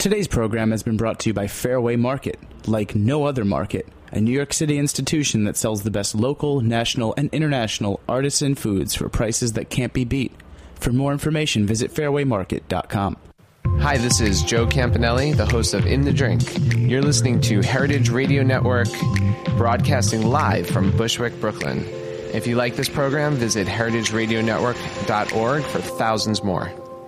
Today's program has been brought to you by Fairway Market, like no other market, a New York City institution that sells the best local, national, and international artisan foods for prices that can't be beat. For more information, visit fairwaymarket.com. Hi, this is Joe Campanelli, the host of In the Drink. You're listening to Heritage Radio Network, broadcasting live from Bushwick, Brooklyn. If you like this program, visit heritageradionetwork.org for thousands more.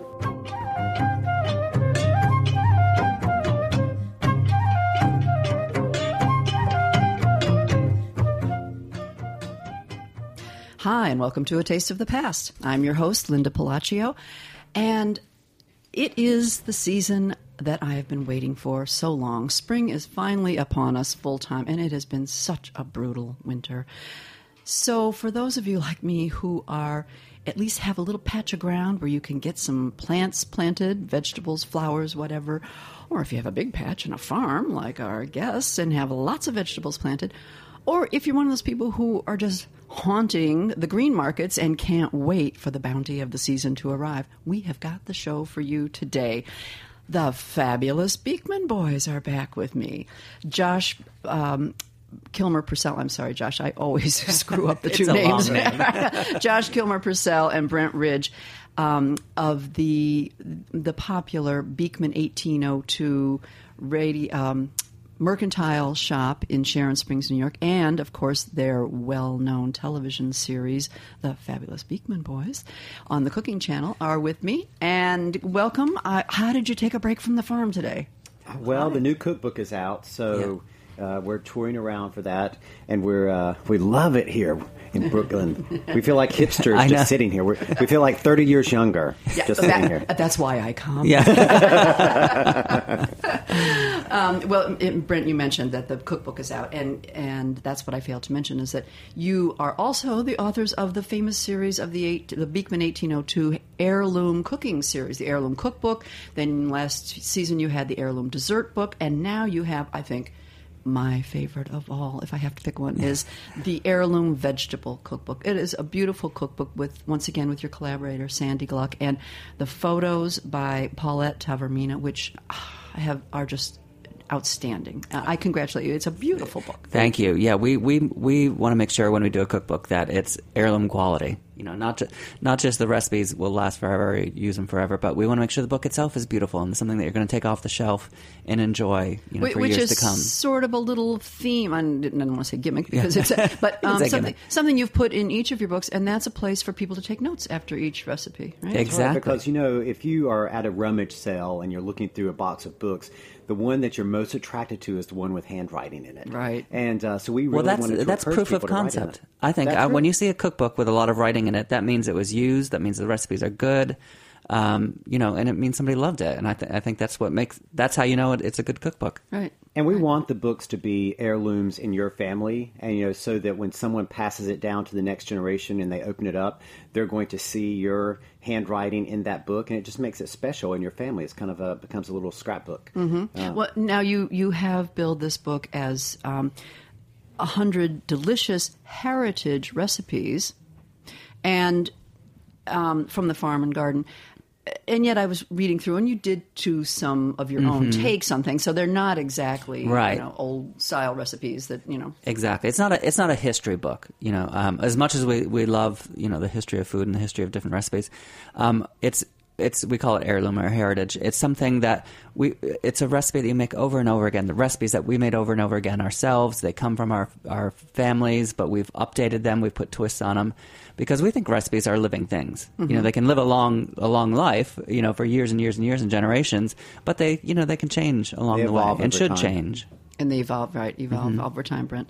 Hi, and welcome to A Taste of the Past. I'm your host, Linda Palacio, and it is the season that I have been waiting for so long. Spring is finally upon us full time, and it has been such a brutal winter. So for those of you like me who are at least have a little patch of ground where you can get some plants planted, vegetables, flowers, whatever, or if you have a big patch and a farm like our guests and have lots of vegetables planted, or if you're one of those people who are just haunting the green markets and can't wait for the bounty of the season to arrive, we have got the show for you today. The fabulous Beekman boys are back with me. Josh Kilmer Purcell. I'm sorry, Josh. I always screw up the two names. Josh Kilmer Purcell and Brent Ridge of the popular Beekman 1802 mercantile shop in Sharon Springs, New York, and, of course, their well-known television series, The Fabulous Beekman Boys, on the Cooking Channel, are with me. And welcome. How did you take a break from the farm today? Well, the new cookbook is out, so we're touring around for that, and we love it here in Brooklyn. We feel like hipsters just sitting here. We feel like 30 years younger just sitting here. That's why I come. Yeah. Brent, you mentioned that the cookbook is out, and that's what I failed to mention, is that you are also the authors of the famous series of the Beekman 1802 Heirloom Cooking Series, the Heirloom Cookbook. Then last season you had the Heirloom Dessert Book, and now you have, I think, my favorite of all, if I have to pick one, is the Heirloom Vegetable Cookbook. It is a beautiful cookbook once again with your collaborator, Sandy Gluck, and the photos by Paulette Tavermina, which are just outstanding. I congratulate you. It's a beautiful book. Thank you. Yeah, we want to make sure when we do a cookbook that it's heirloom quality. You know, not just the recipes will last forever, use them forever, but we want to make sure the book itself is beautiful and something that you're going to take off the shelf and enjoy, for years to come. Which is sort of a little theme. I didn't want to say gimmick because it's something you've put in each of your books, and that's a place for people to take notes after each recipe, right? Exactly. Because, if you are at a rummage sale and you're looking through a box of books, the one that you're most attracted to is the one with handwriting in it. Right. And so we really wanted to that's proof of concept. I think when you see a cookbook with a lot of writing in it, that means it was used. That means the recipes are good. And it means somebody loved it. And I think that's how you know it's a good cookbook. Right. And we want the books to be heirlooms in your family, and so that when someone passes it down to the next generation and they open it up, they're going to see your handwriting in that book, and it just makes it special in your family. It's kind of becomes a little scrapbook. Mm-hmm. Well, now you have billed this book as 100 delicious heritage recipes, and from the farm and garden. And yet I was reading through, and you did to some of your own takes on things, so they're not exactly old style recipes that. Exactly, it's not a history book. As much as we love the history of food and the history of different recipes, we call it heirloom or heritage. It's something that it's a recipe that you make over and over again. The recipes that we made over and over again ourselves, they come from our families, but we've updated them, we've put twists on them, because we think recipes are living things. Mm-hmm. They can live a long life, for years and years and years and generations, but they can change along the way and should change. And they evolve over time, Brent.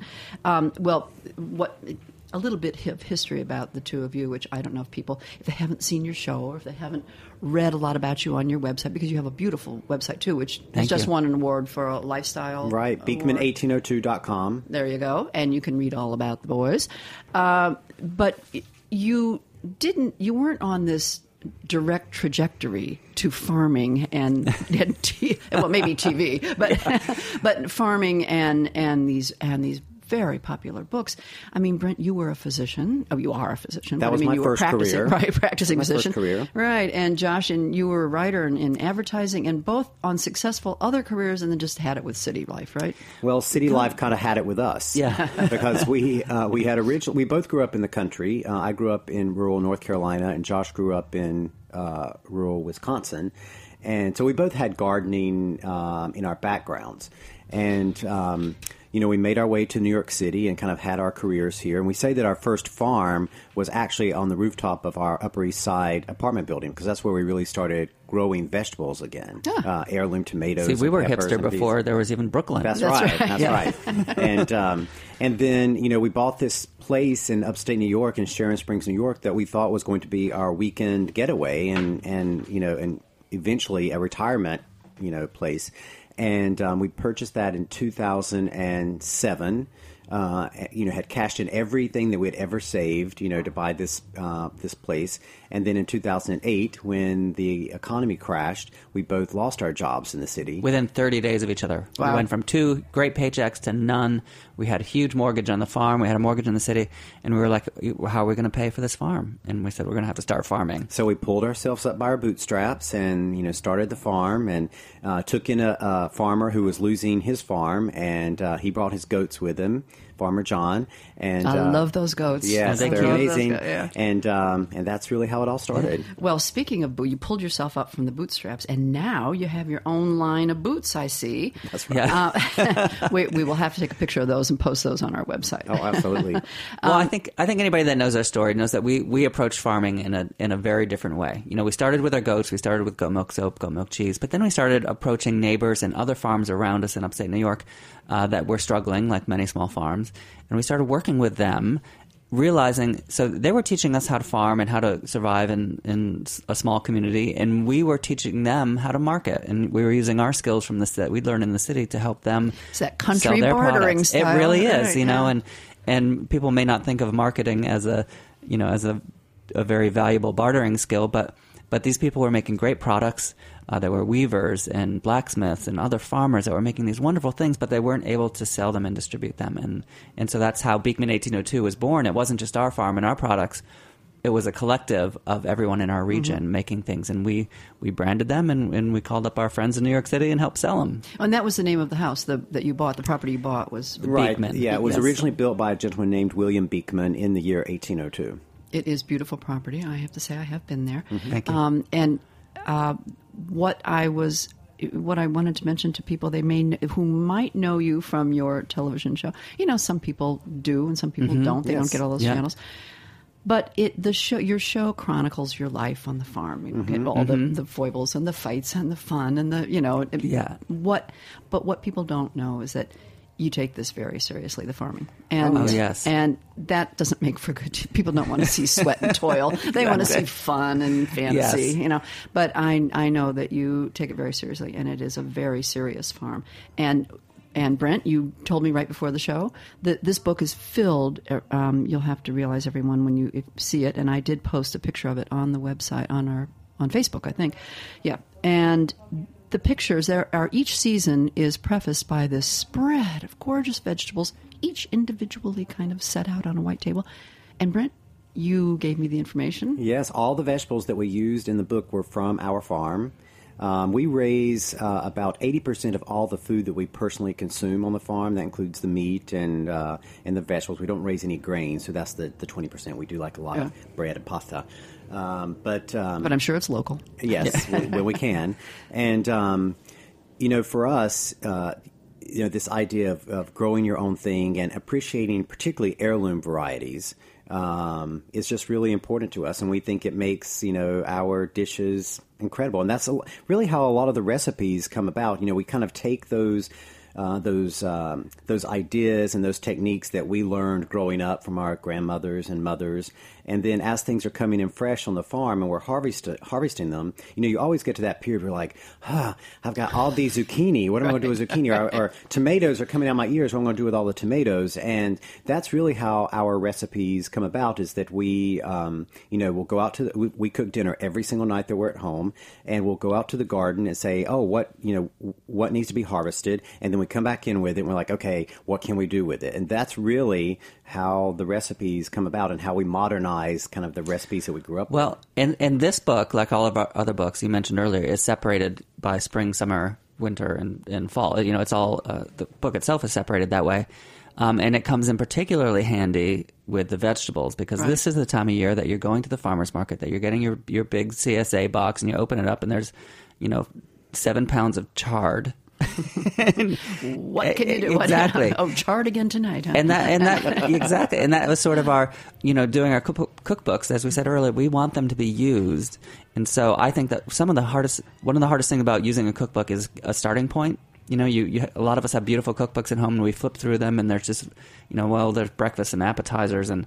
A little bit of history about the two of you, which I don't know if they haven't seen your show or if they haven't read a lot about you on your website, because you have a beautiful website too, which has just won an award for a lifestyle. Right, Beekman1802.com. There you go, and you can read all about the boys. But you weren't on this direct trajectory to farming and maybe TV, but farming and these very popular books. I mean, Brent, you were a physician. Oh, you are a physician. That was my first career. Right, practicing physician. First career. Right, and Josh, and you were a writer in advertising, and both on successful other careers, and then just had it with city life, right? Well, city life kind of had it with us. Yeah. Because we both grew up in the country. I grew up in rural North Carolina, and Josh grew up in rural Wisconsin. And so we both had gardening in our backgrounds. And, we made our way to New York City and kind of had our careers here. And we say that our first farm was actually on the rooftop of our Upper East Side apartment building, because that's where we really started growing vegetables again. Heirloom tomatoes. See, we were peppers hipster before there was even Brooklyn. That's right. And then, we bought this place in upstate New York, in Sharon Springs, New York, that we thought was going to be our weekend getaway and eventually a retirement, place. And we purchased that in 2007. Had cashed in everything that we had ever saved, to buy this place. And then in 2008, when the economy crashed, we both lost our jobs in the city. Within 30 days of each other. Wow. We went from 2 great paychecks to none. We had a huge mortgage on the farm. We had a mortgage in the city. And we were like, how are we going to pay for this farm? And we said, we're going to have to start farming. So we pulled ourselves up by our bootstraps and, started the farm and took in a farmer who was losing his farm. And he brought his goats with him, Farmer John. And I love those goats. Yes, Thank they're you. amazing. Yeah. And that's really how it all started. Well, speaking of you pulled yourself up from the bootstraps, and now you have your own line of boots, I see. That's right. Yeah. We will have to take a picture of those and post those on our website. Oh, absolutely. Well, I think anybody that knows our story knows that we approach farming in a very different way. We started with our goats. We started with goat milk soap, goat milk cheese, but then we started approaching neighbors and other farms around us in upstate New York that were struggling, like many small farms, and we started working with them, realizing so they were teaching us how to farm and how to survive in a small community, and we were teaching them how to market, and we were using our skills from this that we'd learned in the city to help them It's that country sell their bartering products. style. It really is, Right, yeah. and people may not think of marketing as a very valuable bartering skill, but these people were making great products. There were weavers and blacksmiths and other farmers that were making these wonderful things, but they weren't able to sell them and distribute them. And so that's how Beekman 1802 was born. It wasn't just our farm and our products. It was a collective of everyone in our region making things. And we branded them, and we called up our friends in New York City and helped sell them. And that was the name of the house that you bought. The property you bought was Right. Beekman. Yeah, it was Yes. originally built by a gentleman named William Beekman in the year 1802. It is beautiful property. I have to say, I have been there. Thank you. And what I wanted to mention to people who might know you from your television show. Some people do, and some people don't. They don't get all those channels. But your show chronicles your life on the farm. You get all the foibles and the fights and the fun and Yeah. But what people don't know is that you take this very seriously, the farming. And, Oh, yes. And that doesn't make for good. People don't want to see sweat and toil. They want to see fun and fantasy, Yes. But I know that you take it very seriously, and it is a very serious farm. And Brent, you told me right before the show that this book is filled. You'll have to realize, everyone, when you see it, and I did post a picture of it on the website, on Facebook, I think. Yeah. And the pictures each season is prefaced by this spread of gorgeous vegetables, each individually kind of set out on a white table. And Brent, you gave me the information. Yes, all the vegetables that we used in the book were from our farm. We raise about 80% of all the food that we personally consume on the farm. That includes the meat and the vegetables. We don't raise any grains, so that's the 20%. We do like a lot of bread and pasta. But I'm sure it's local. Yes, when we can. And, for us, this idea of growing your own thing and appreciating particularly heirloom varieties is just really important to us. And we think it makes, our dishes incredible. And that's really how a lot of the recipes come about. We kind of take those ideas and those techniques that we learned growing up from our grandmothers and mothers. And then as things are coming in fresh on the farm and we're harvesting them, you always get to that period where you're like, I've got all these zucchini. What am I going to do with zucchini? Or tomatoes are coming out my ears. What am I going to do with all the tomatoes? And that's really how our recipes come about, is that we, we'll go out we cook dinner every single night that we're at home, and we'll go out to the garden and say, what needs to be harvested. And then we we come back in with it and we're like, okay, what can we do with it? And that's really how the recipes come about and how we modernize kind of the recipes that we grew up with. Well, and this book, like all of our other books you mentioned earlier, is separated by spring, summer, winter, and fall. You know, it's all, the book itself is separated that way. And it comes in particularly handy with the vegetables because this is the time of year that you're going to the farmer's market, that you're getting your big CSA box and you open it up and there's, 7 pounds of chard. What can you do? Exactly. Oh, chard again tonight, huh? And that exactly. And that was sort of our, doing our cookbooks, as we said earlier, we want them to be used. And so I think that one of the hardest things about using a cookbook is a starting point. A lot of us have beautiful cookbooks at home and we flip through them and there's just, there's breakfast and appetizers and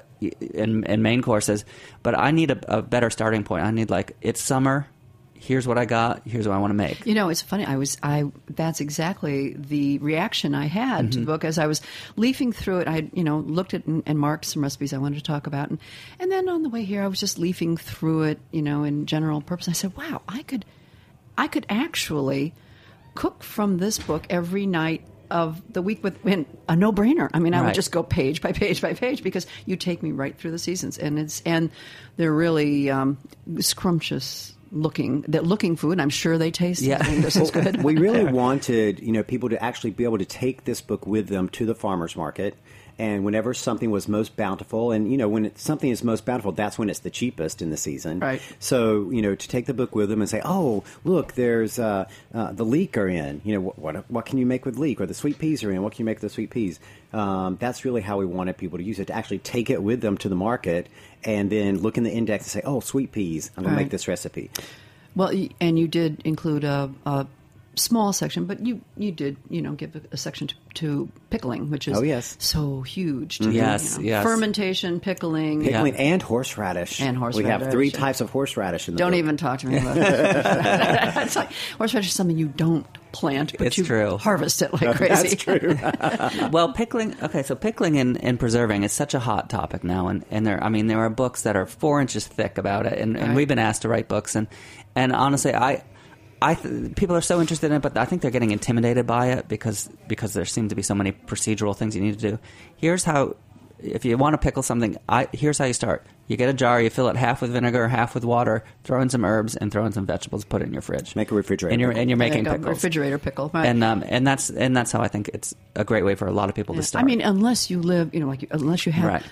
main courses. But I need a better starting point. I need it's summer. Here's what I got. Here's what I want to make. It's funny. That's exactly the reaction I had to the book as I was leafing through it. I, looked at and marked some recipes I wanted to talk about, and then on the way here, I was just leafing through it, in general purpose. I said, "Wow, I could actually cook from this book every night of the week with a no-brainer." I mean, I would just go page by page by page because you take me right through the seasons, and they're really scrumptious. Looking food. I'm sure they taste. Yeah. This is good. We really wanted, people to actually be able to take this book with them to the farmer's market. And whenever something was most bountiful, and, when something is most bountiful, that's when it's the cheapest in the season. Right. So, to take the book with them and say, oh, look, there's the leek are in. What can you make with leek? Or the sweet peas are in. What can you make with the sweet peas? That's really how we wanted people to use it, to actually take it with them to the market and then look in the index and say, oh, sweet peas, I'm going to make this recipe. Well, and you did include a small section, but you did, give a section to pickling, which is so huge. To yes. Fermentation, pickling. And horseradish. We have 3 types of horseradish in the book. Even talk to me about it. It's like horseradish is something you don't plant, but you harvest it like crazy. That's true. Well, pickling. Okay, so pickling and preserving is such a hot topic now, and there are books that are 4 inches thick about it, and we've been asked to write books, and honestly, people are so interested in it, but I think they're getting intimidated by it because there seem to be so many procedural things you need to do. Here's how, if you want to pickle something, here's how you start. You get a jar, you fill it half with vinegar, half with water, throw in some herbs, and throw in some vegetables. Put it in your fridge. Make a refrigerator. And you're making pickles. Refrigerator pickle, right? And that's how I think it's a great way for a lot of people to start. I mean, unless you live, unless you have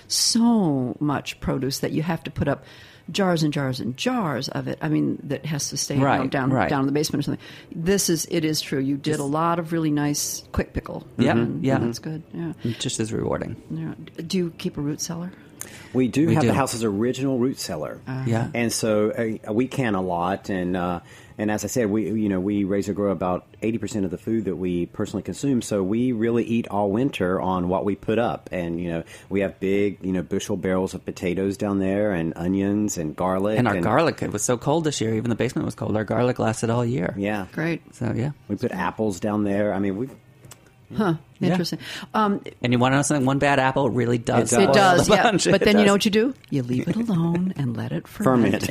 so much produce that you have to put up jars and jars and jars of it. I mean, that has to stay down in the basement or something. It is true. You did a lot of really nice quick pickle. Yeah, that's good. Yeah, just as rewarding. Yeah. Do you keep a root cellar? We do have the house's original root cellar. And so we can a lot, and as I said, we raise or grow about 80% of the food that we personally consume. So we really eat all winter on what we put up, and we have big bushel barrels of potatoes down there, and onions and garlic. And our garlic, it was so cold this year. Even the basement was cold. Our garlic lasted all year. Yeah, great. So we put apples down there. I mean, we've. Interesting. And you want to know something? One bad apple really does. It does, yeah. But then you know what you do? You leave it alone and let it ferment.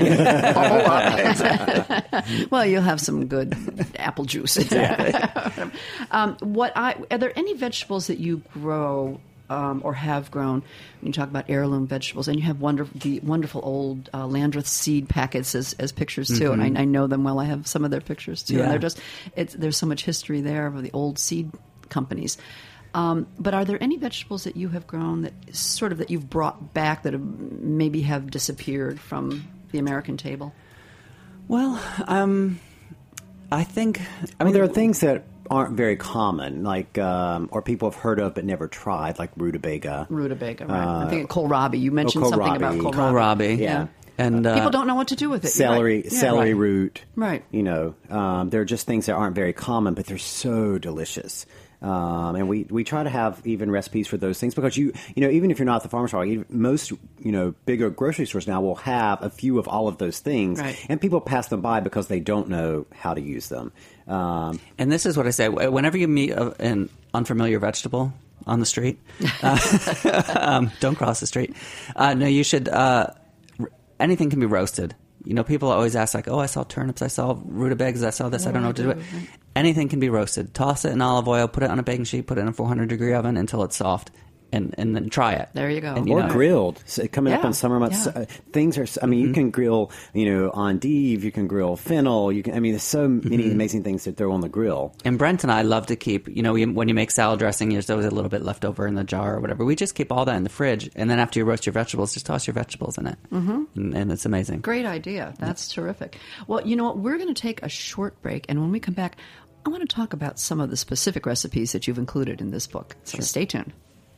Well, you'll have some good apple juice. Exactly. Are there any vegetables that you grow or have grown? When you talk about heirloom vegetables, and you have the wonderful old Landreth seed packets as pictures too, and I know them well. I have some of their pictures too, and there's so much history there of the old seed companies. But are there any vegetables that you have grown that you've brought back that maybe have disappeared from the American table? Well, I think... there are things that aren't very common, like or people have heard of but never tried, like rutabaga. Rutabaga, right. I think kohlrabi. You mentioned something about kohlrabi. Yeah. And people don't know what to do with it. Celery root. Right. They're just things that aren't very common, but they're so delicious. And we try to have even recipes for those things because even if you're not at the farmer's market, most bigger grocery stores now will have a few of all of those things, and people pass them by because they don't know how to use them. And this is what I say: whenever you meet an unfamiliar vegetable on the street, don't cross the street. No, you should. Anything can be roasted. People always ask, like, oh, I saw turnips, I saw rutabagas, I saw this, I don't know what to do with it. anything can be roasted. Toss it in olive oil, put it on a baking sheet, put it in a 400-degree oven until it's soft. And then try it. There you go. And, Or grilled. So coming up Yeah, on summer months, yeah. things are. I mean, you can grill, endive. You can grill fennel. You can. I mean, there's so many amazing things to throw on the grill. And Brent and I love to keep, when you make salad dressing, there's always a little bit left over in the jar or whatever. We just keep all that in the fridge, and then after you roast your vegetables, just toss your vegetables in it, and it's amazing. Great idea. That's terrific. Well, you know what? We're going to take a short break, and when we come back, I want to talk about some of the specific recipes that you've included in this book. So stay tuned.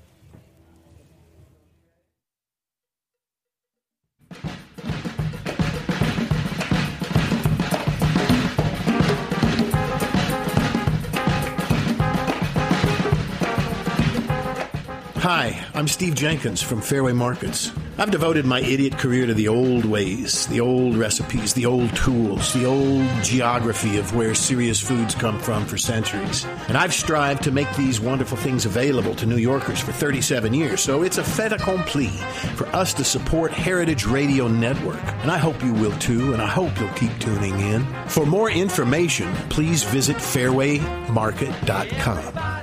Hi, I'm Steve Jenkins from Fairway Markets. I've devoted my idiot career to the old ways, the old recipes, the old tools, the old geography of where serious foods come from for centuries. And I've strived to make these wonderful things available to New Yorkers for 37 years, so it's a fait accompli for us to support Heritage Radio Network. And I hope you will too, and I hope you'll keep tuning in. For more information, please visit fairwaymarket.com.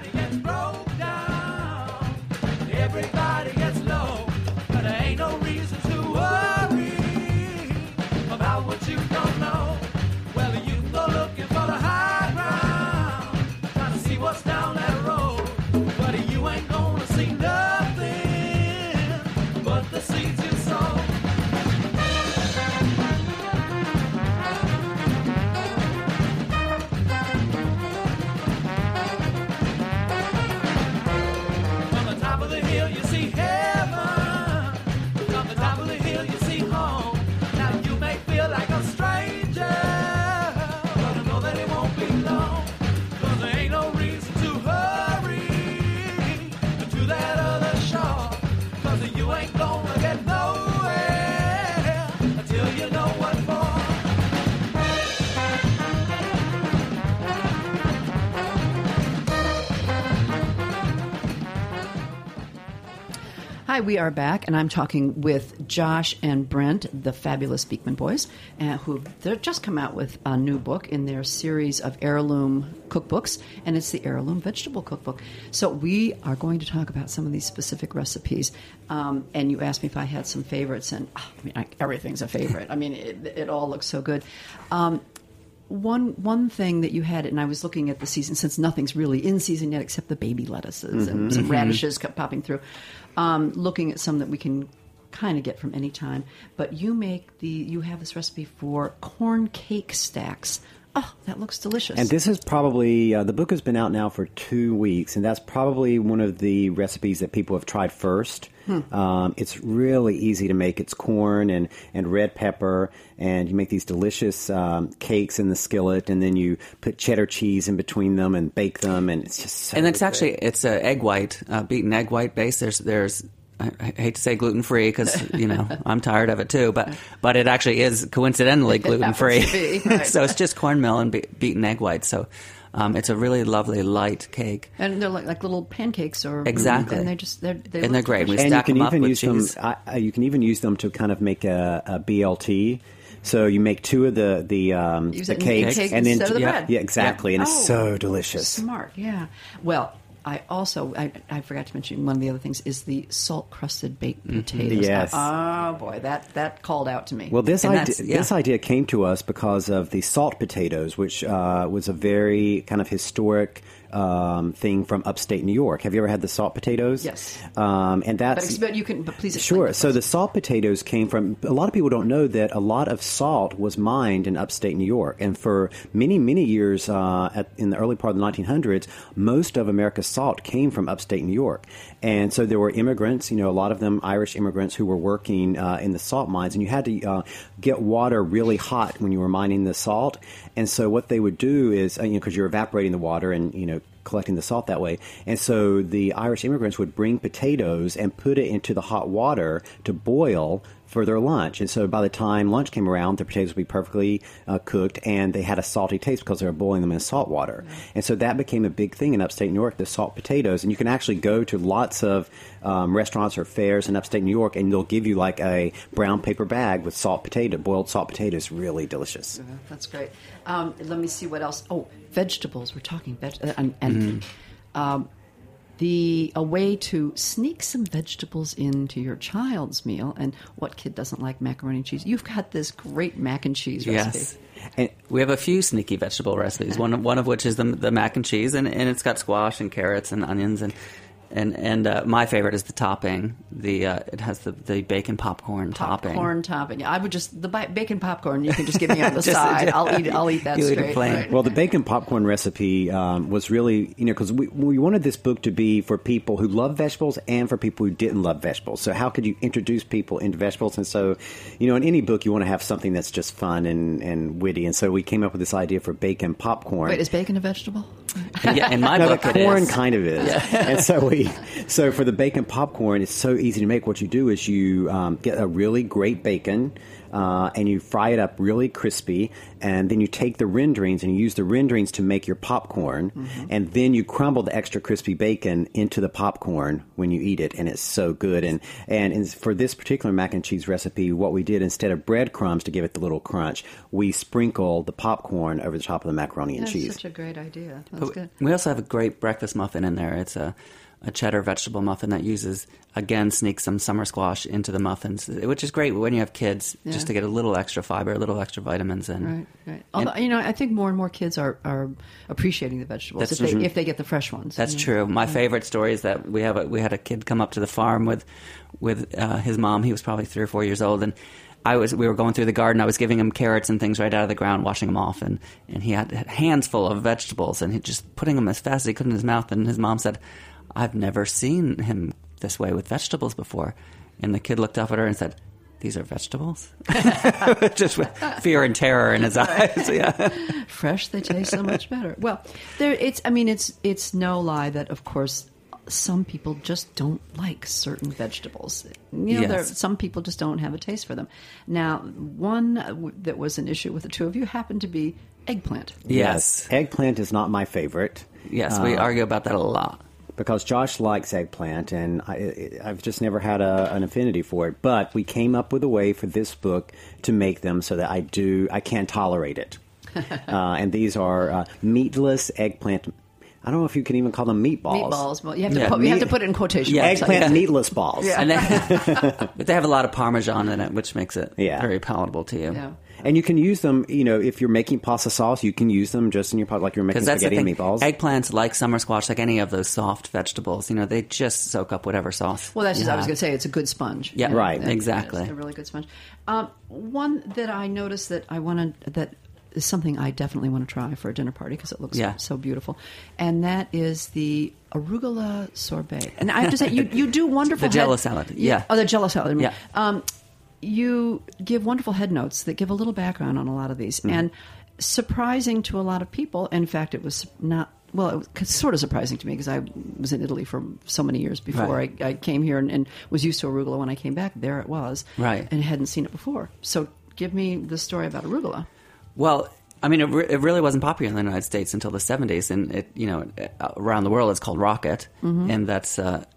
Everybody gets low, but there ain't no reason to worry about what you don't know. Well, you can go looking for the high ground, trying to see what's down that road. But you ain't gonna see nothing but the seeds you sow. You see heaven, from the top of the hill you see home. Now you may feel like a stranger, but I know that it won't be long, 'cause there ain't no reason to hurry to that other shore, 'cause you ain't gonna get nowhere until you know what for. Hi, we are back, and I'm talking with Josh and Brent, the fabulous Beekman Boys, who they've just come out with a new book in their series of heirloom cookbooks, and it's the Heirloom Vegetable Cookbook. So we are going to talk about some of these specific recipes, and you asked me if I had some favorites, and everything's a favorite. I mean, it all looks so good. One thing that you had, and I was looking at the season, since nothing's really in season yet except the baby lettuces and some radishes kept popping through, looking at some that we can kind of get from any time. But you have this recipe for corn cake stacks. Oh, that looks delicious. And this is probably, the book has been out now for 2 weeks, and that's probably one of the recipes that people have tried first. It's really easy to make. It's corn and red pepper, and you make these delicious cakes in the skillet, and then you put cheddar cheese in between them and bake them, and it's just so And it's good. actually, it's a egg white, beaten egg white base. There's I hate to say gluten-free because, I'm tired of it too, but it actually is coincidentally gluten-free. Right. So it's just cornmeal and beaten egg white. So it's a really lovely light cake. And they're like little pancakes, or Exactly. And they're they're great. We And you stack can them up even with use cheese. them. You can even use them to kind of make a BLT. So you make two of the Use the it in cakes, cake and then instead of the bread. yeah, exactly, and it's Oh, so delicious. Smart, yeah. Well, I also I forgot to mention one of the other things is the salt crusted baked potatoes. Yes. Oh boy, that called out to me. Well, this And idea, that's- yeah. this idea came to us because of the salt potatoes, which was a very kind of historic thing from upstate New York. Have you ever had the salt potatoes? Yes. And that's but please explain. sure. that So first. the salt potatoes came from. A lot of people don't know that a lot of salt was mined in upstate New York, and for many years in the early part of the 1900s, most of America's salt came from upstate New York. And so there were immigrants, a lot of them Irish immigrants who were working in the salt mines, and you had to get water really hot when you were mining the salt. And so what they would do is, because you're evaporating the water and collecting the salt that way. And so the Irish immigrants would bring potatoes and put it into the hot water to boil for their lunch. And so by the time lunch came around, the potatoes would be perfectly cooked, and they had a salty taste because they were boiling them in salt water. And so that became a big thing in upstate New York, the salt potatoes. And you can actually go to lots of restaurants or fairs in upstate New York, and they'll give you like a brown paper bag with boiled salt potatoes. Really delicious. That's great. Let me see what else. Oh, vegetables. We're talking a way to sneak some vegetables into your child's meal. And what kid doesn't like macaroni and cheese? You've got this great mac and cheese recipe. Yes. And we have a few sneaky vegetable recipes. One of which is the mac and cheese, and it's got squash and carrots and onions and my favorite is the topping. It has the bacon popcorn topping. Popcorn topping. I would just the bacon popcorn. You can just give me on the side. I'll eat that You'll straight. eat it plain. Right. Well, the bacon popcorn recipe was really, because we wanted this book to be for people who love vegetables and for people who didn't love vegetables. So how could you introduce people into vegetables? And so, in any book, you want to have something that's just fun and witty. And so we came up with this idea for bacon popcorn. Wait, is bacon a vegetable? Yeah, in my No, book, the it corn is. kind of is. And so for the bacon popcorn, it's so easy to make. What you do is you get a really great bacon, and you fry it up really crispy, and then you take the renderings and you use the renderings to make your popcorn, and then you crumble the extra crispy bacon into the popcorn when you eat it, and it's so good. And for this particular mac and cheese recipe, what we did, instead of breadcrumbs to give it the little crunch, we sprinkle the popcorn over the top of the macaroni and That's cheese. such a great idea. That's good. We also have a great breakfast muffin in there. It's a cheddar vegetable muffin that sneaks some summer squash into the muffins, which is great when you have kids, just to get a little extra fiber, a little extra vitamins in. Right. Although, I think more and more kids are appreciating the vegetables if they get the fresh ones. That's true. My favorite story is that we had a kid come up to the farm with his mom. He was probably 3 or 4 years old, and we were going through the garden. I was giving him carrots and things right out of the ground, washing them off, and he had hands full of vegetables, and he just putting them as fast as he could in his mouth. And his mom said, "I've never seen him this way with vegetables before." And the kid looked up at her and said, "These are vegetables?" Just with fear and terror in his eyes. Yeah. Fresh, they taste so much better. Well, it's no lie that, of course, some people just don't like certain vegetables. Some people just don't have a taste for them. Now, one that was an issue with the two of you happened to be eggplant. Yes. Eggplant is not my favorite. Yes, we argue about that a lot. Because Josh likes eggplant, and I've just never had an affinity for it. But we came up with a way for this book to make them so that I can tolerate it. And these are meatless eggplant. I don't know if you can even call them meatballs. Meatballs. Well, you have to put it in quotation marks. Eggplant meatless balls. Yeah. And but they have a lot of Parmesan in it, which makes it very palatable to you. Yeah. And you can use them, if you're making pasta sauce, you can use them just in your pot, like you're making spaghetti and meatballs. Eggplants, like summer squash, like any of those soft vegetables, they just soak up whatever sauce. Well, that's just, I was going to say, it's a good sponge. Yeah, right. Exactly. It's a really good sponge. One that I noticed that that is something I definitely want to try for a dinner party because it looks so beautiful, and that is the arugula sorbet. And I have to say, you do wonderful the Jello salad. Yeah. Oh, the Jello salad. Yeah. You give wonderful head notes that give a little background on a lot of these, and surprising to a lot of people. In fact, it was not. Well, it was sort of surprising to me because I was in Italy for so many years before I came here and was used to arugula when I came back. There it was, and hadn't seen it before. So, give me the story about arugula. Well, I mean, it really wasn't popular in the United States until the 70s, and around the world it's called rocket, and that's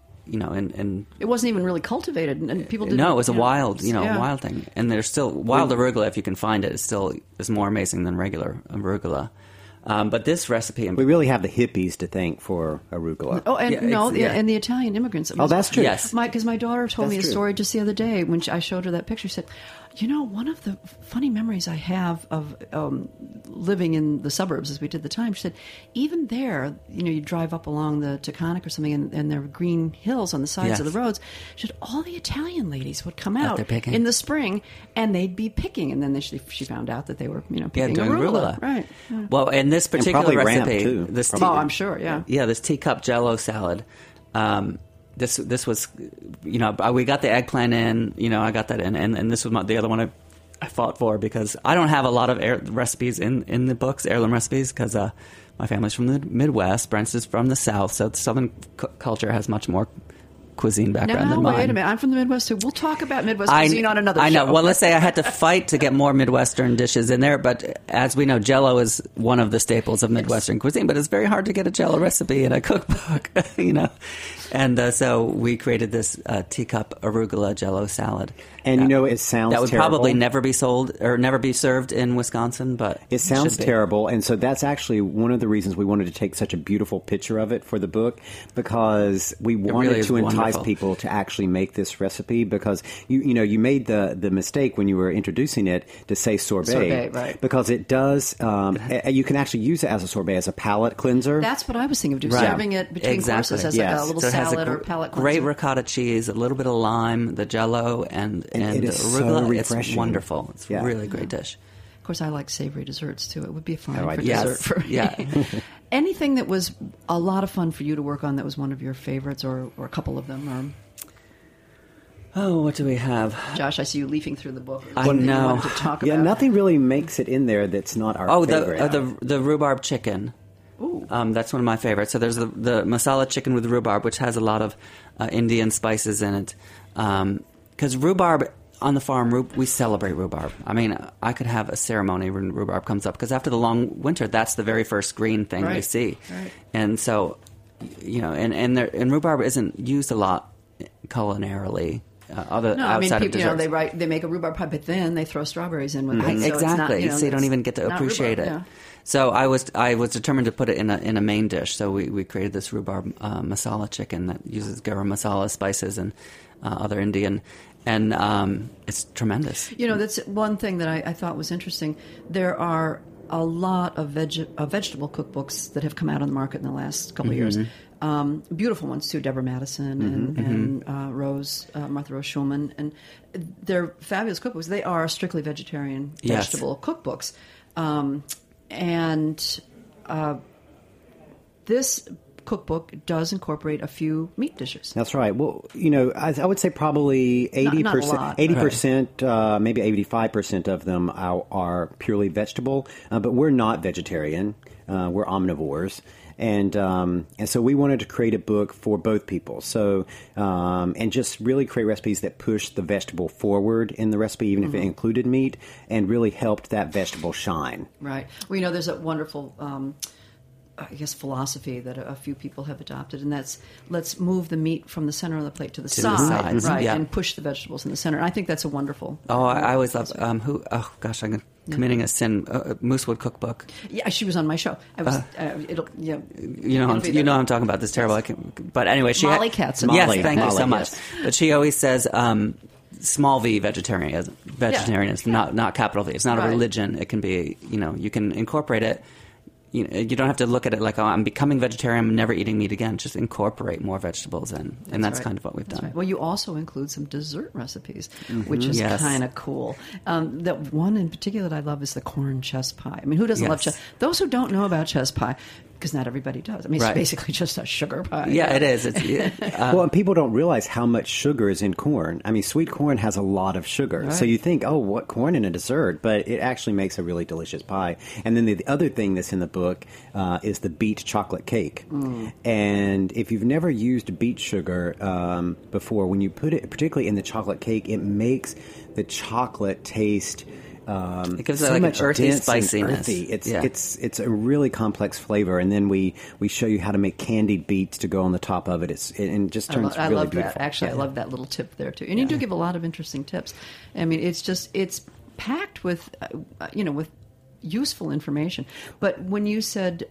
and it wasn't even really cultivated, and people didn't. No, it was a wild thing, and there's still wild arugula if you can find it. Is more amazing than regular arugula. But this recipe, we really have the hippies to thank for arugula. Oh, and and the Italian immigrants. Oh, that's true. Yes, because my daughter told me a story just the other day when I showed her that picture. She said, one of the funny memories I have of living in the suburbs as we did the time, she said, even there, you drive up along the Taconic or something, and there are green hills on the sides of the roads. She said, all the Italian ladies would come out in the spring, and they'd be picking, and then she found out that they were, picking arugula. Right. Yeah. Well, in this particular recipe, I'm sure, this teacup Jello salad. This was, we got the eggplant in, I got that in, and this was the other one I fought for because I don't have a lot of recipes in the books, heirloom recipes, because my family's from the Midwest, Brent's is from the South, so the Southern culture has much more cuisine background Now, than mine. wait a minute. I'm from the Midwest, too. We'll talk about Midwest cuisine on another show. I know. Well, let's say I had to fight to get more Midwestern dishes in there, but as we know, Jell-O is one of the staples of Midwestern cuisine, but it's very hard to get a Jell-O recipe in a cookbook, And so we created this teacup arugula Jell-O salad. And it sounds that would terrible. probably never be sold or never be served in Wisconsin, but it sounds should be. terrible. And so that's actually one of the reasons we wanted to take such a beautiful picture of it for the book, because we wanted really is to entice wonderful. people to actually make this recipe, because you made the mistake when you were introducing it to say sorbet. Sorbet, right. Because it does, you can actually use it as a sorbet, as a palate cleanser. That's what I was thinking of doing, Right. serving it between Exactly. courses as Yes. like a little So it has salad a or palate great cleanser. ricotta cheese, a little bit of lime, the Jell-O, and it is so arugula. refreshing. It's wonderful. It's Yeah. a really great dish. Of course, I like savory desserts, too. It would be fine Oh, I for do. dessert Yes. for me. Yeah. Anything that was a lot of fun for you to work on that was one of your favorites, or a couple of them? Oh, what do we have? Josh, I see you leafing through the book. I Something know. You wanted to talk Yeah, about. nothing really makes it in there that's not our Oh, favorite. the rhubarb chicken. Ooh. That's one of my favorites. So there's the masala chicken with rhubarb, which has a lot of Indian spices in it. Because rhubarb, on the farm, we celebrate rhubarb. I mean, I could have a ceremony when rhubarb comes up, because after the long winter, that's the very first green thing we Right. see. Right. And so, and rhubarb isn't used a lot culinarily. Outside of desserts. they make a rhubarb pie, but then they throw strawberries in with it. So it's Exactly. not, so you don't even get to not appreciate rhubarb, it. So I was determined to put it in a main dish. So we created this rhubarb masala chicken that uses garam masala spices and other Indian, and it's tremendous. That's one thing that I thought was interesting. There are a lot of vegetable cookbooks that have come out on the market in the last couple of years. Beautiful ones too, Deborah Madison and Martha Rose Schulman, and they're fabulous cookbooks. They are strictly vegetarian vegetable cookbooks, and this cookbook does incorporate a few meat dishes. That's right. Well, I would say probably 80%, Not a lot. 80%, maybe 85% of them are purely vegetable. But we're not vegetarian. We're omnivores. And so we wanted to create a book for both people. So, and just really create recipes that push the vegetable forward in the recipe, even if it included meat, and really helped that vegetable shine. Right. Well, there's a wonderful, philosophy that a few people have adopted, and that's let's move the meat from the center of the plate to the side, sides, right, yeah. and push the vegetables in the center. And I think that's a wonderful. Oh, I always love I'm committing a sin. Moosewood Cookbook. Yeah, she was on my show. I was. I'm talking about this terrible. But anyway, she Molly Katzen. Yes, Molly, thank you so Molly, much. yes. But she always says small v vegetarianism, not capital V. It's not Right. a religion. It can be, you can incorporate it. You don't have to look at it like, I'm becoming vegetarian, I'm never eating meat again. Just incorporate more vegetables in. And that's right. kind of what we've That's done. right. Well, you also include some dessert recipes, which is Yes. kind of cool. That one in particular that I love is the corn chess pie. I mean, who doesn't love Yes. chess? Those who don't know about chess pie, because not everybody does. I mean, Right. it's basically just a sugar pie. Yeah, it is. Well, and people don't realize how much sugar is in corn. I mean, sweet corn has a lot of sugar. So Right. you think, oh, what corn in a dessert? But it actually makes a really delicious pie. And then the other thing that's in the book is the beet chocolate cake. And if you've never used beet sugar before, when you put it, particularly in the chocolate cake, it makes the chocolate taste It gives it so like an much earthy dense and spiciness. earthy. Yeah. It's a really complex flavor, and then we show you how to make candied beets to go on the top of it. It just turns I really love beautiful. that. Actually, I love that little tip there too. And you do give a lot of interesting tips. I mean, it's packed with with useful information. But when you said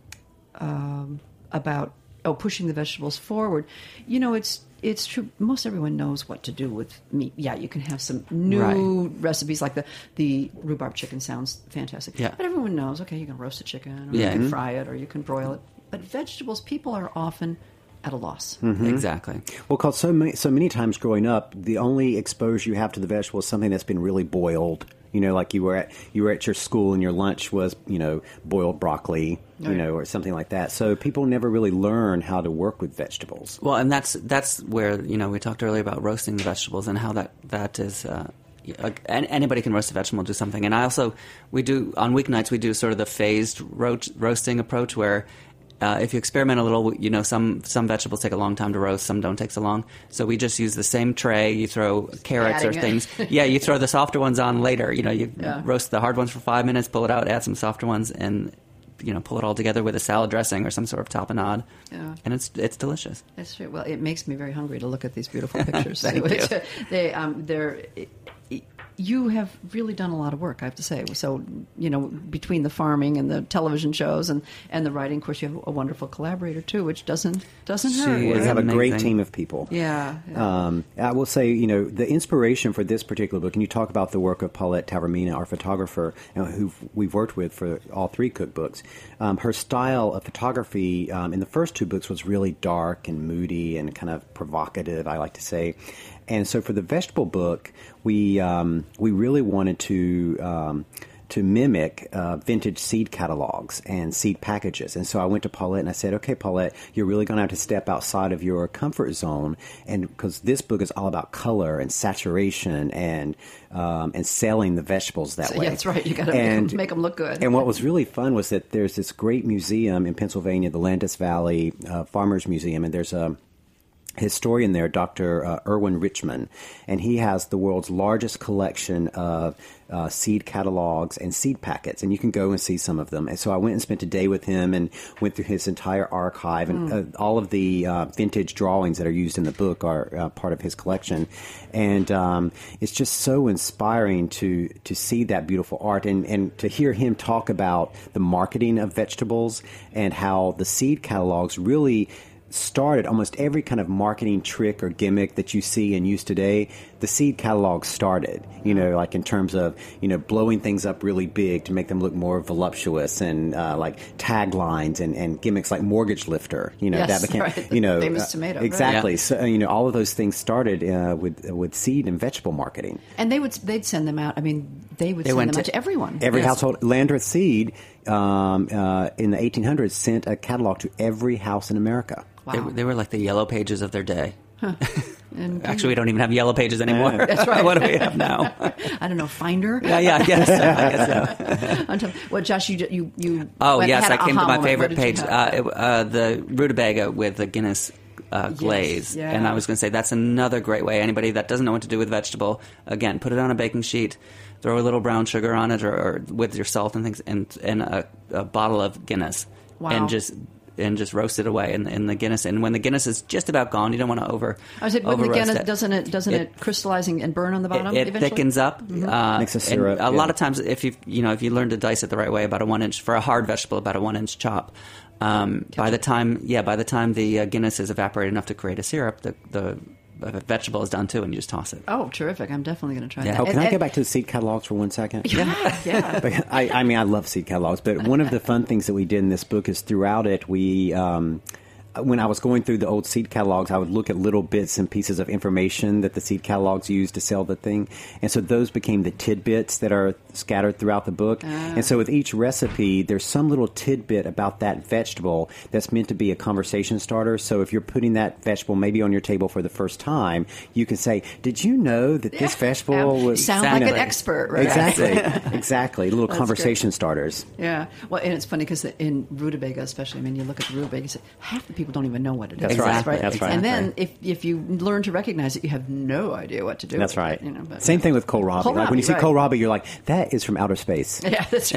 about pushing the vegetables forward, it's true. Most everyone knows what to do with meat. Yeah, you can have some new recipes like the rhubarb chicken sounds fantastic. Yeah. But everyone knows, okay, you can roast a chicken, or you can fry it, or you can broil it. But vegetables, people are often at a loss. Exactly. Well, because so many times growing up, the only exposure you have to the vegetable is something that's been really boiled. Like you were at your school and your lunch was, boiled broccoli, or something like that. So people never really learn how to work with vegetables. Well, and that's where we talked earlier about roasting the vegetables and how that is. Anybody can roast a vegetable and do something. And we do on weeknights we do sort of the phased roasting approach where if you experiment a little, some vegetables take a long time to roast, some don't take so long. So we just use the same tray. You throw carrots or Adding it. things. Yeah, you throw the softer ones on later. You roast the hard ones for 5 minutes, pull it out, add some softer ones, and pull it all together with a salad dressing or some sort of tapenade. Yeah. And it's delicious. That's true. Well, it makes me very hungry to look at these beautiful pictures. Thank you. You have really done a lot of work, I have to say. So, between the farming and the television shows and the writing, of course, you have a wonderful collaborator too, which doesn't hurt. We is have a great amazing. team of people. Yeah. I will say, the inspiration for this particular book, and you talk about the work of Paulette Taormina, our photographer, who we've worked with for all 3 cookbooks. Her style of photography in the first 2 books was really dark and moody and kind of provocative, I like to say. And so for the vegetable book, we really wanted to mimic vintage seed catalogs and seed packages. And so I went to Paulette and I said, okay, Paulette, you're really going to have to step outside of your comfort zone, and because this book is all about color and saturation and selling the vegetables that way. Yeah, that's right. You got to make them look good. And what was really fun was that there's this great museum in Pennsylvania, the Landis Valley Farmers Museum, and there's a historian there, Dr. Erwin Richman, and he has the world's largest collection of seed catalogs and seed packets, and you can go and see some of them. And so I went and spent a day with him and went through his entire archive, and all of the vintage drawings that are used in the book are part of his collection. And it's just so inspiring to see that beautiful art and to hear him talk about the marketing of vegetables and how the seed catalogs really started almost every kind of marketing trick or gimmick that you see and use today. The seed catalog started, like in terms of, blowing things up really big to make them look more voluptuous, and like taglines and gimmicks like mortgage lifter, Yes, that became, right, the famous tomato. Right? Exactly. Yeah. So, all of those things started with seed and vegetable marketing. And they'd send them out. I mean, they would send them out to everyone. Every Yes. household. Landreth Seed in the 1800s sent a catalog to every house in America. Wow. They were like the yellow pages of their day. And Actually, we don't even have yellow pages anymore. That's right. What do we have now? I don't know, Finder? Yeah, I guess so. Well, Josh, you Oh, yes, had I came to aha my moment. favorite What did page, you have? the rutabaga with the Guinness glaze. yeah. And I was going to say that's another great way. Anybody that doesn't know what to do with vegetable, again, put it on a baking sheet, throw a little brown sugar on it or with your salt and things, and a bottle of Guinness. Wow. And just roast it away in the Guinness. And when the Guinness is just about gone, you don't want to I said, when the over-roast Guinness, it. doesn't it crystallize and burn on the bottom? It eventually? thickens up. Makes a and syrup, a lot of times, if you learn to dice it the right way, about a 1 inch for a hard vegetable, about a 1 inch chop. By the time the Guinness is evaporated enough to create a syrup, the vegetable is done too, and you just toss it. Oh, terrific! I'm definitely going to try Yeah. that. Oh, can I go back to the seed catalogs for 1 second? Yeah. But I mean, I love seed catalogs, but one of the fun things that we did in this book is throughout it, we when I was going through the old seed catalogs, I would look at little bits and pieces of information that the seed catalogs used to sell the thing. And so those became the tidbits that are scattered throughout the book. And so with each recipe, there's some little tidbit about that vegetable that's meant to be a conversation starter. So if you're putting that vegetable maybe on your table for the first time, you can say, did you know that this vegetable was... Sound like an Exactly. expert, right? Exactly. Little conversation starters. Yeah. Well, and it's funny because in rutabaga, especially, I mean, you look at the rutabaga, you say, half the people don't even know what it is. That's right. Exactly. That's right. And then if you learn to recognize it, you have no idea what to do. That's with right. it, but, Same thing with kohlrabi. Like when you see right. kohlrabi, you're like, that is from outer space. Yeah, that's right.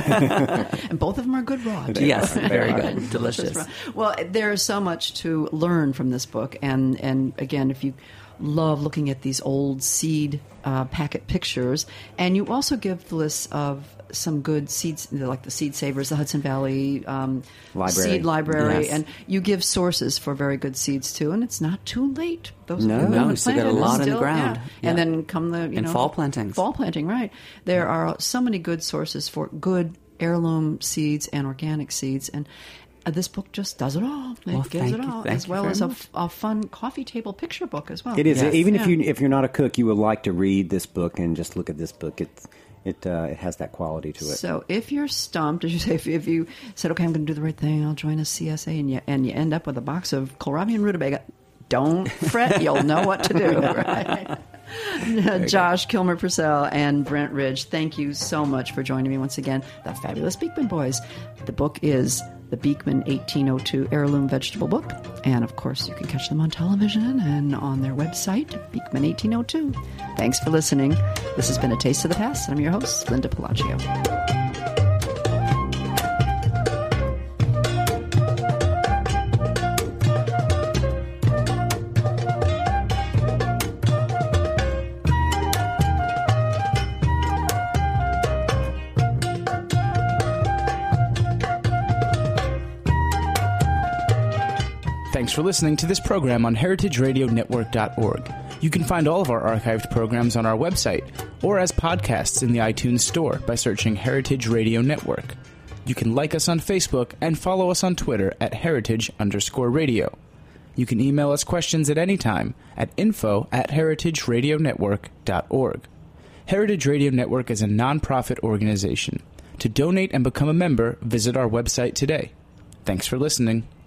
And both of them are good raw. too. Yes, very good, That's delicious. right. Well, there is so much to learn from this book, and again, if you love looking at these old seed packet pictures, and you also give the list of some good seeds, like the Seed Savers, the Hudson Valley Seed Library, Yes. and you give sources for very good seeds too. And it's not too late. Those No. of you who No, haven't you still got a planted, lot in the still- ground. yeah. And Yeah. then come the And fall plantings. Fall planting, right? There are so many good sources for good heirloom seeds and organic seeds, and this book just does it all. It Well, gives thank it you. all, Thank as you well very as much. a fun coffee table picture book as well. It is. Yes. Even Yeah. if you're not a cook, you would like to read this book and just look at this book. It has that quality to it. So if you're stumped, as you say, if you said, "Okay, I'm going to do the right thing, I'll join a CSA," and you end up with a box of kohlrabi and rutabaga, don't fret. You'll know what to do. Right? Josh Kilmer Purcell and Brent Ridge, thank you so much for joining me once again. The Fabulous Beekman Boys. The book is the Beekman 1802 Heirloom Vegetable Book. And, of course, you can catch them on television and on their website, Beekman 1802. Thanks for listening. This has been A Taste of the Past, and I'm your host, Linda Pelaccio. Thanks for listening to this program on heritageradionetwork.org. You can find all of our archived programs on our website or as podcasts in the iTunes Store by searching Heritage Radio Network. You can like us on Facebook and follow us on Twitter at @heritage_radio. You can email us questions at any time at info@heritageradionetwork.org. Heritage Radio Network is a nonprofit organization. To donate and become a member, visit our website today. Thanks for listening.